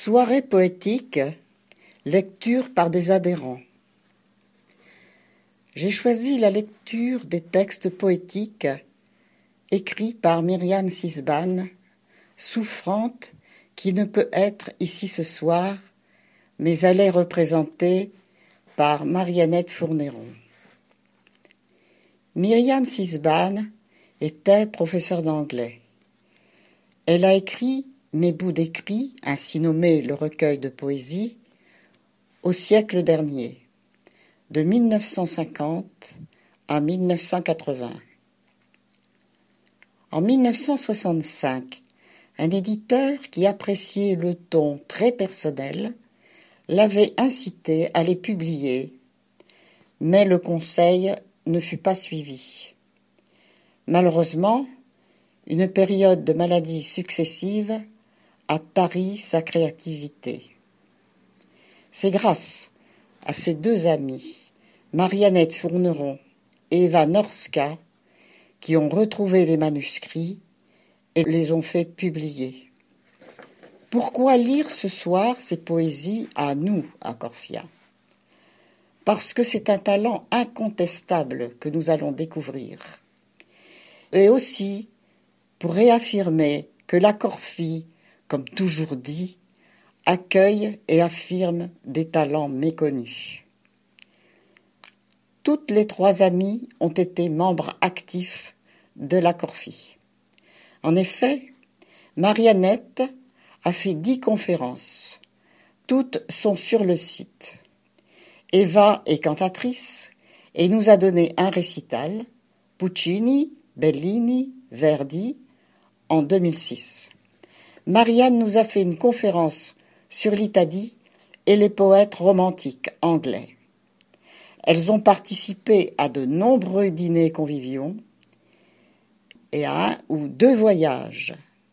Soirée poétique, lecture par des adhérents. J'ai choisi la lecture des textes poétiques écrits par Myriam Sisban, souffrante qui ne peut être ici ce soir, mais elle est représentée par Marie-Annette Fourneron. Myriam Sisban était professeure d'anglais. Elle a écrit Mes bouts d'écrit, ainsi nommé le recueil de poésie, au siècle dernier, de 1950 à 1980. En 1965, un éditeur qui appréciait le ton très personnel l'avait incité à les publier, mais le conseil ne fut pas suivi. Malheureusement, une période de maladies successives a tari sa créativité. C'est grâce à ses deux amies, Marie-Annette Fourneron et Eva Norska, qui ont retrouvé les manuscrits et les ont fait publier. Pourquoi lire ce soir ces poésies à nous, à Corfia ? Parce que c'est un talent incontestable que nous allons découvrir. Et aussi pour réaffirmer que la Corfie, comme toujours dit, accueille et affirme des talents méconnus. Toutes les trois amies ont été membres actifs de la Corfie. En effet, Marie-Annette a fait 10 conférences. Toutes sont sur le site. Eva est cantatrice et nous a donné un récital, Puccini, Bellini, Verdi, en 2006. Marianne nous a fait une conférence sur l'Italie et les poètes romantiques anglais. Elles ont participé à de nombreux dîners conviviaux et à 1 ou 2 voyages.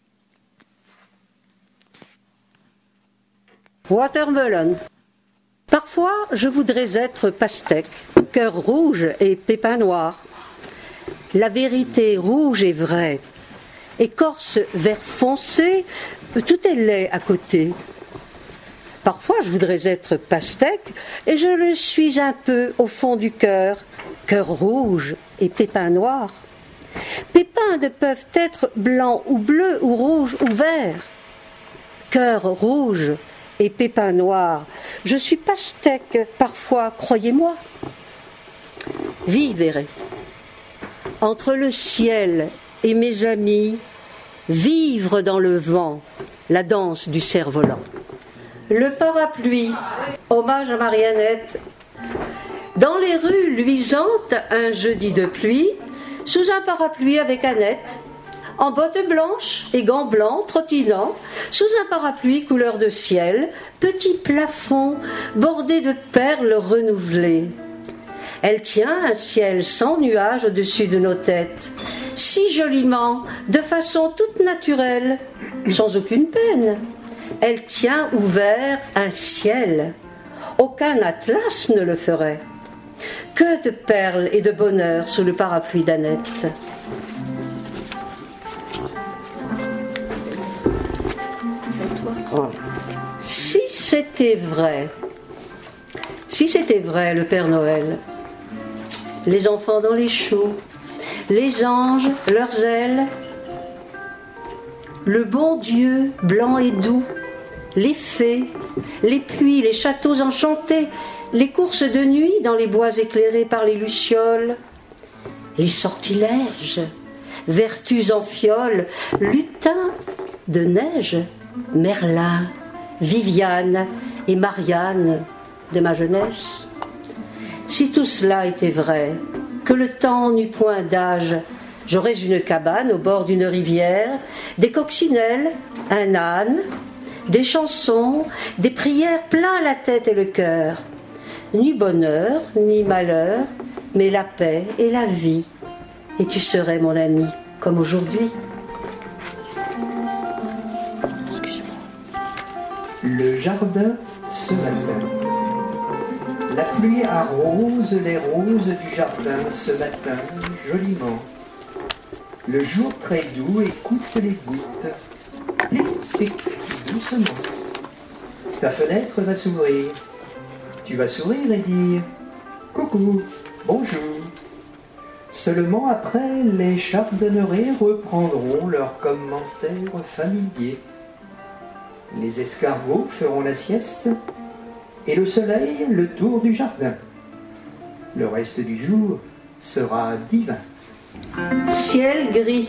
Watermelon. Parfois, je voudrais être pastèque, cœur rouge et pépin noir. La vérité rouge est vraie. Écorce vert foncé, tout est laid à côté. Parfois, je voudrais être pastèque, et je le suis un peu au fond du cœur, cœur rouge et pépin noir. Pépins ne peuvent être blancs ou bleus ou rouges ou verts. Cœur rouge et pépin noir, je suis pastèque parfois, croyez-moi. Vivere. Entre le ciel et mes amis, vivre dans le vent, la danse du cerf-volant. Le parapluie, hommage à Marie-Annette. Dans les rues luisantes, un jeudi de pluie, sous un parapluie avec Annette, en bottes blanches et gants blancs, trottinant, sous un parapluie couleur de ciel, petit plafond bordé de perles renouvelées. Elle tient un ciel sans nuages au-dessus de nos têtes, si joliment, de façon toute naturelle, sans aucune peine. Elle tient ouvert un ciel. Aucun atlas ne le ferait. Que de perles et de bonheur sous le parapluie d'Annette. Si c'était vrai le Père Noël, les enfants dans les choux, les anges, leurs ailes, le bon Dieu blanc et doux, les fées, les puits, les châteaux enchantés, les courses de nuit dans les bois éclairés par les lucioles, les sortilèges, vertus en fiole, lutins de neige, Merlin, Viviane et Marianne de ma jeunesse. Si tout cela était vrai, que le temps n'eût point d'âge, j'aurais une cabane au bord d'une rivière, des coccinelles, un âne, des chansons, des prières plein la tête et le cœur. Ni bonheur, ni malheur, mais la paix et la vie. Et tu serais mon ami, comme aujourd'hui. Le jardin ce matin. La pluie arrose les roses du jardin ce matin, joliment. Le jour très doux écoute les gouttes, les pics doucement. ta fenêtre va s'ouvrir. Tu vas sourire et dire « Coucou, bonjour ». Seulement après, les chardonnerets reprendront leurs commentaires familiers. Les escargots feront la sieste et le soleil le tour du jardin. Le reste du jour sera divin. Ciel gris.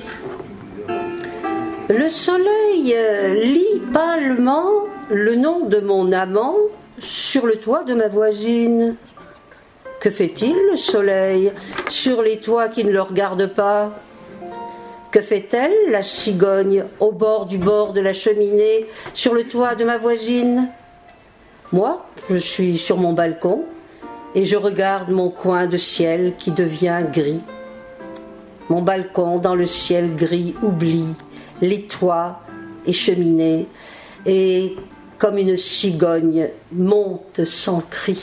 Le soleil lit pâlement le nom de mon amant sur le toit de ma voisine. Que fait-il, le soleil, sur les toits qui ne le regardent pas? Que fait-elle, la cigogne, au bord de la cheminée, sur le toit de ma voisine? Moi, je suis sur mon balcon et je regarde mon coin de ciel qui devient gris. Mon balcon dans le ciel gris oublie les toits et cheminées et, comme une cigogne, monte sans cri.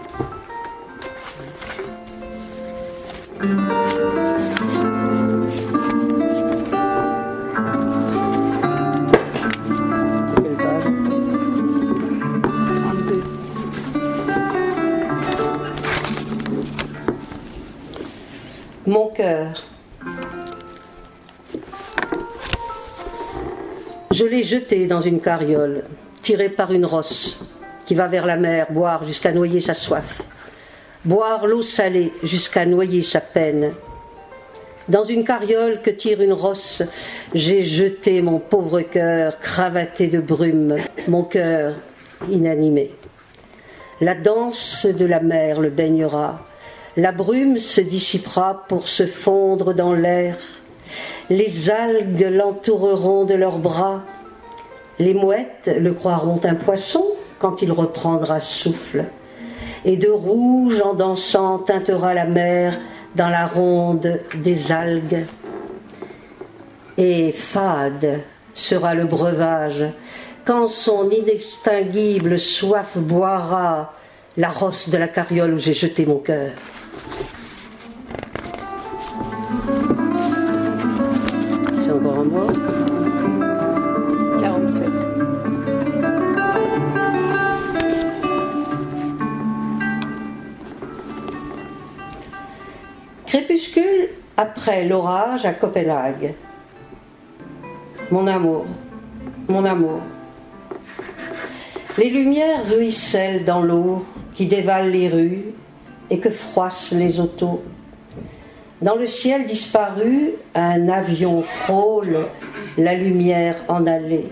Mon cœur. Je l'ai jeté dans une carriole, tirée par une rosse, qui va vers la mer boire jusqu'à noyer sa soif, boire l'eau salée jusqu'à noyer sa peine. Dans une carriole que tire une rosse, j'ai jeté mon pauvre cœur cravaté de brume, mon cœur inanimé. La danse de la mer le baignera, la brume se dissipera pour se fondre dans l'air. Les algues l'entoureront de leurs bras. Les mouettes le croiront un poisson quand il reprendra souffle. Et de rouge en dansant teintera la mer dans la ronde des algues. Et fade sera le breuvage quand son inextinguible soif boira la rosse de la carriole où j'ai jeté mon cœur. C'est encore un mot. 47. Crépuscule après l'orage à Copenhague. Mon amour, mon amour. Les lumières ruissellent dans l'eau qui dévale les rues et que froissent les autos. Dans le ciel disparu, un avion frôle la lumière en allée.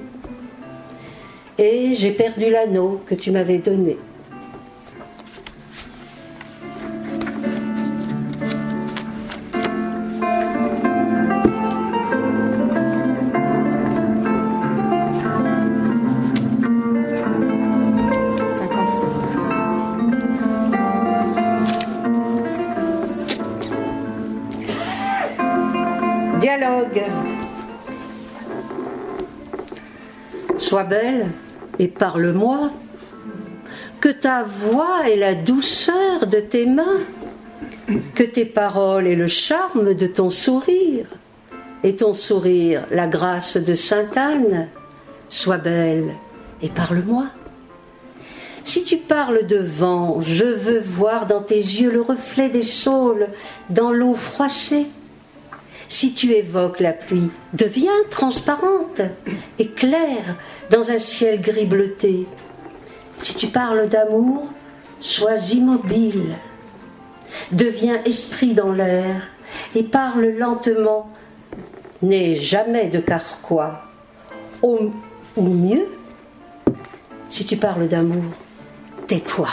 Et j'ai perdu l'anneau que tu m'avais donné. Dialogue. Sois belle et parle-moi, que ta voix ait la douceur de tes mains, que tes paroles aient le charme de ton sourire, et ton sourire la grâce de Sainte-Anne. Sois belle et parle-moi. Si tu parles de vent, je veux voir dans tes yeux le reflet des saules dans l'eau froissée. Si tu évoques la pluie, deviens transparente et claire dans un ciel gris bleuté. Si tu parles d'amour, sois immobile. Deviens esprit dans l'air et parle lentement. N'aie jamais de carquois. Ou mieux, si tu parles d'amour, tais-toi.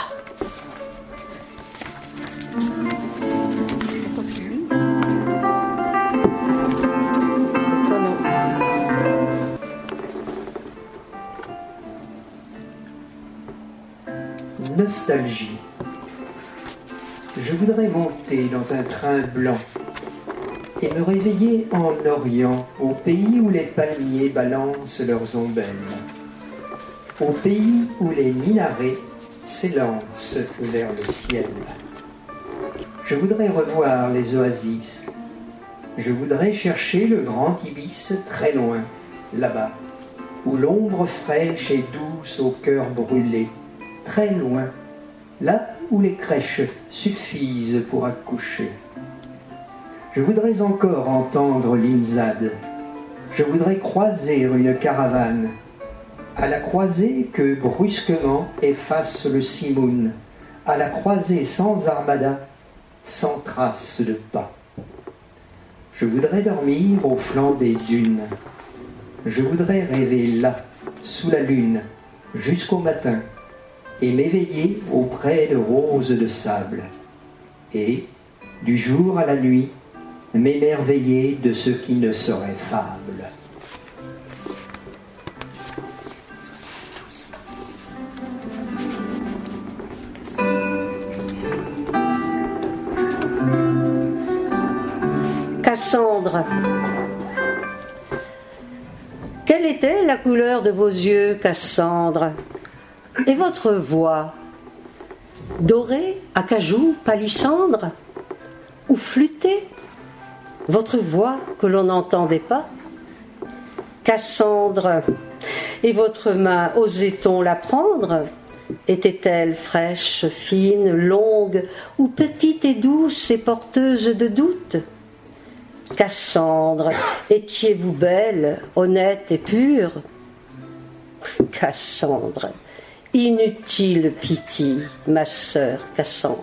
Nostalgie. Je voudrais monter dans un train blanc et me réveiller en Orient, au pays où les palmiers balancent leurs ombelles, au pays où les minarets s'élancent vers le ciel. Je voudrais revoir les oasis. Je voudrais chercher le grand ibis très loin, là-bas, où l'ombre fraîche et douce au cœur brûlé, très loin, là où les crèches suffisent pour accoucher. Je voudrais encore entendre l'imzad, je voudrais croiser une caravane, à la croisée que brusquement efface le simoun, à la croisée sans armada, sans trace de pas. Je voudrais dormir au flanc des dunes, je voudrais rêver là, sous la lune, jusqu'au matin, et m'éveiller auprès de roses de sable, et, du jour à la nuit, m'émerveiller de ce qui ne serait fable. Cassandre. Quelle était la couleur de vos yeux, Cassandre? Et votre voix? Dorée, acajou, palissandre? Ou flûtée? Votre voix que l'on n'entendait pas? Cassandre. Et votre main, osait-on la prendre? Était-elle fraîche, fine, longue, ou petite et douce et porteuse de doutes? Cassandre, étiez-vous belle, honnête et pure? Cassandre, inutile pitié, ma sœur Cassandre.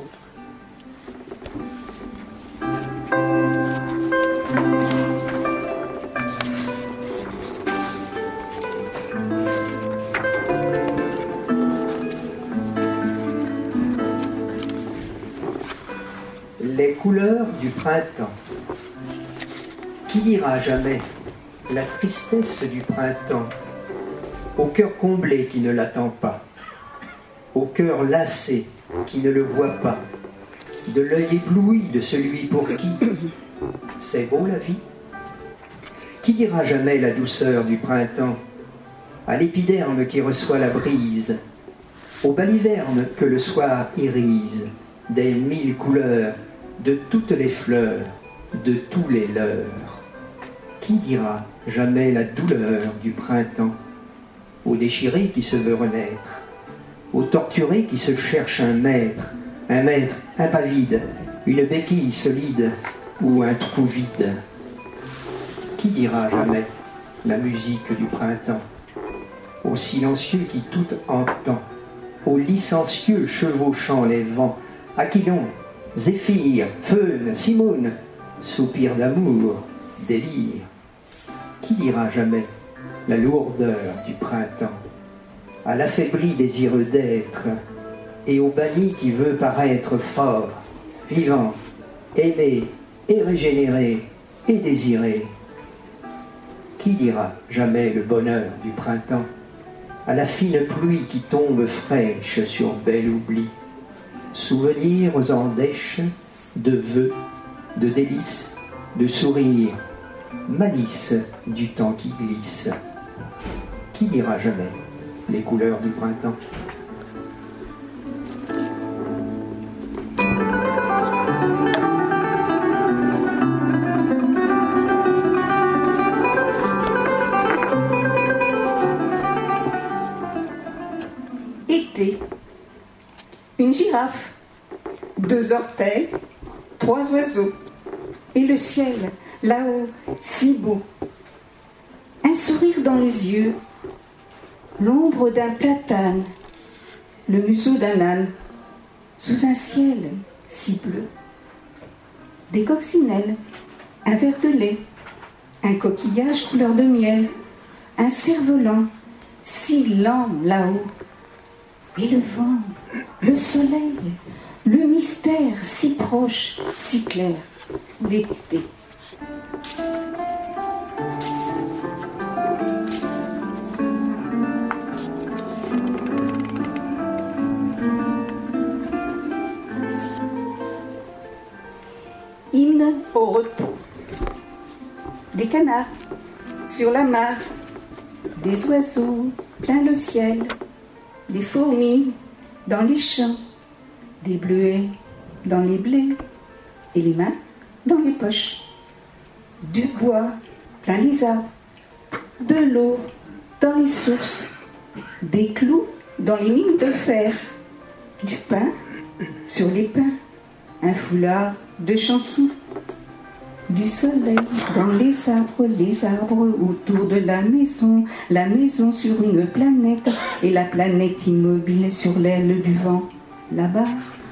Les couleurs du printemps. Qui dira jamais la tristesse du printemps, au cœur comblé qui ne l'attend pas, au cœur lassé qui ne le voit pas, de l'œil ébloui de celui pour qui c'est beau la vie? Qui dira jamais la douceur du printemps, à l'épiderme qui reçoit la brise, aux balivernes que le soir irise, des mille couleurs, de toutes les fleurs, de tous les leurs? Qui dira jamais la douleur du printemps, au déchiré qui se veut renaître, au torturé qui se cherche un maître impavide, une béquille solide ou un trou vide? Qui dira jamais la musique du printemps, au silencieux qui tout entend, au licencieux chevauchant les vents, Aquilon, Zéphyr, Feune, Simone, soupir d'amour, délire? Qui dira jamais la lourdeur du printemps, à l'affaibli désireux d'être, et au banni qui veut paraître fort, vivant, aimé, et régénéré, et désiré? Qui dira jamais le bonheur du printemps, à la fine pluie qui tombe fraîche sur bel oubli, souvenirs en dèche, de vœux, de délices, de sourires, malice du temps qui glisse? Qui dira jamais les couleurs du printemps? Été. Une girafe, 2 orteils, 3 oiseaux, et le ciel, là-haut, si beau. Un sourire dans les yeux, l'ombre d'un platane, le museau d'un âne, sous un ciel si bleu. Des coccinelles, un verre de lait, un coquillage couleur de miel, un cerf-volant, si lent là-haut. Et le vent, le soleil, le mystère si proche, si clair, l'été. Hymne au repos. Des canards sur la mare, des oiseaux plein le ciel, des fourmis dans les champs, des bleuets dans les blés, et les mains dans les poches. Du bois plein les arbres, de l'eau dans les sources, des clous dans les mines de fer, du pain sur les pins, un foulard de chansons, du soleil dans les arbres autour de la maison sur une planète, et la planète immobile sur l'aile du vent, là-bas.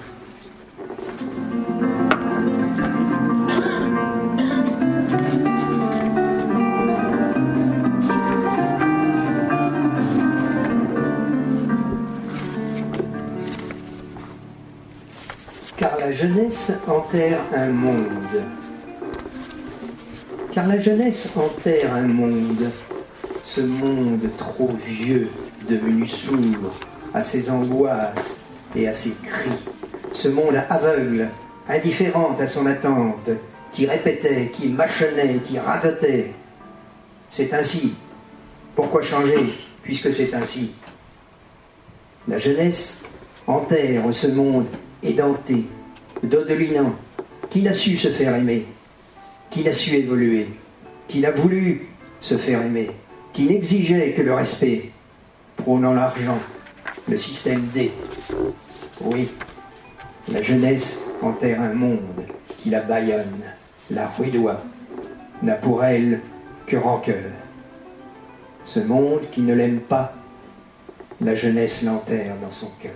Car la jeunesse enterre un monde. Car la jeunesse enterre un monde, ce monde trop vieux, devenu sourd à ses angoisses et à ses cris, ce monde aveugle, indifférent à son attente, qui répétait, qui mâchonnait, qui radotait. C'est ainsi. Pourquoi changer, puisque c'est ainsi? La jeunesse enterre ce monde édenté, dodelinant, qui n'a su se faire aimer, qui n'a su évoluer, qui n'a voulu se faire aimer, qui n'exigeait que le respect, prônant l'argent, le système D. Oui, la jeunesse enterre un monde qui la bâillonne, la rudoie, n'a pour elle que rancœur. Ce monde qui ne l'aime pas, la jeunesse l'enterre dans son cœur.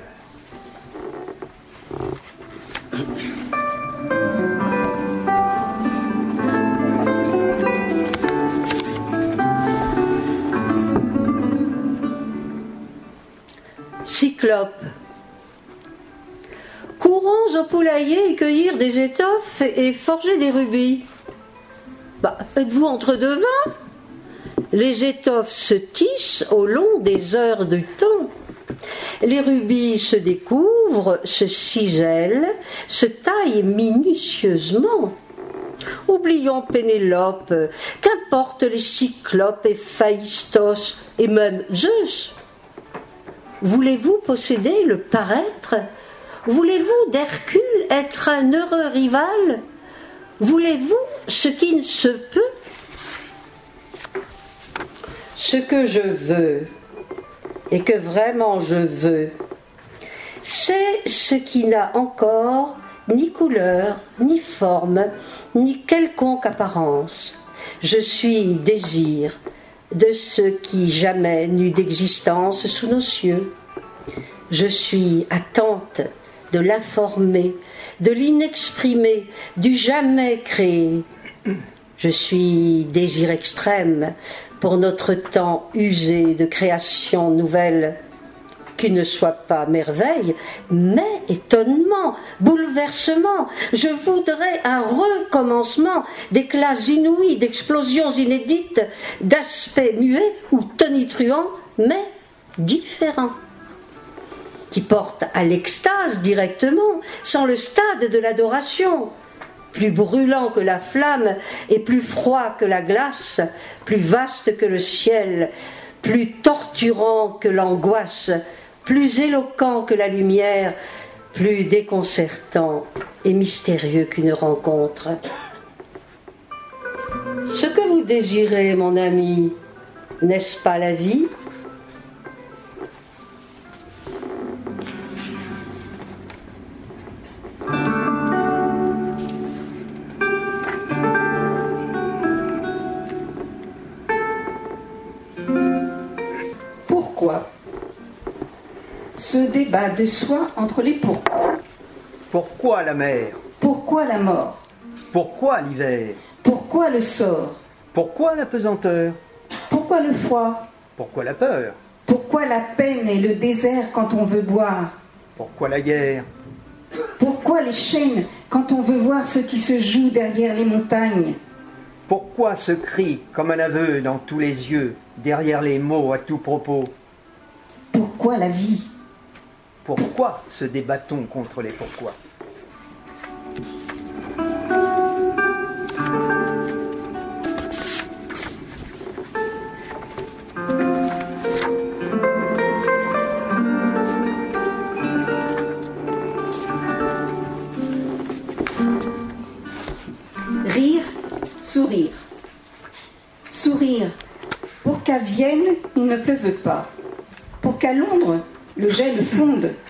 Cyclope. Courons au poulailler et cueillir des étoffes et forger des rubis. Êtes-vous entre deux vents? Les étoffes se tissent au long des heures du temps. Les rubis se découvrent, se cisèlent, se taillent minutieusement. Oublions Pénélope, qu'importe les cyclopes, Héphaïstos et même Zeus. Voulez-vous posséder le paraître? Voulez-vous d'Hercule être un heureux rival? Voulez-vous ce qui ne se peut? Ce que je veux, et que vraiment je veux, c'est ce qui n'a encore ni couleur, ni forme, ni quelconque apparence. Je suis désir de ce qui jamais n'eut d'existence sous nos cieux. Je suis attente de l'informé, de l'inexprimé, du jamais créé. Je suis désir extrême pour notre temps usé de création nouvelle, qui ne soit pas merveille, mais étonnement, bouleversement. Je voudrais un recommencement, d'éclats inouïs, d'explosions inédites, d'aspects muets ou tonitruants, mais différents, qui portent à l'extase directement, sans le stade de l'adoration, plus brûlant que la flamme et plus froid que la glace, plus vaste que le ciel, plus torturant que l'angoisse, plus éloquent que la lumière, plus déconcertant et mystérieux qu'une rencontre. Ce que vous désirez, mon ami, n'est-ce pas la vie ? Pourquoi ? Ce débat de soi entre les pourquoi. Pourquoi la mer? Pourquoi la mort? Pourquoi l'hiver? Pourquoi le sort? Pourquoi la pesanteur? Pourquoi le froid? Pourquoi la peur? Pourquoi la peine et le désert quand on veut boire? Pourquoi la guerre? Pourquoi les chaînes quand on veut voir ce qui se joue derrière les montagnes? Pourquoi ce cri comme un aveu dans tous les yeux, derrière les mots à tout propos? Pourquoi la vie? Pourquoi se débat-on contre les pourquoi? Rire, sourire. Sourire pour qu'advienne il ne pleuve pas. Pour qu'à Londres, le gel fonde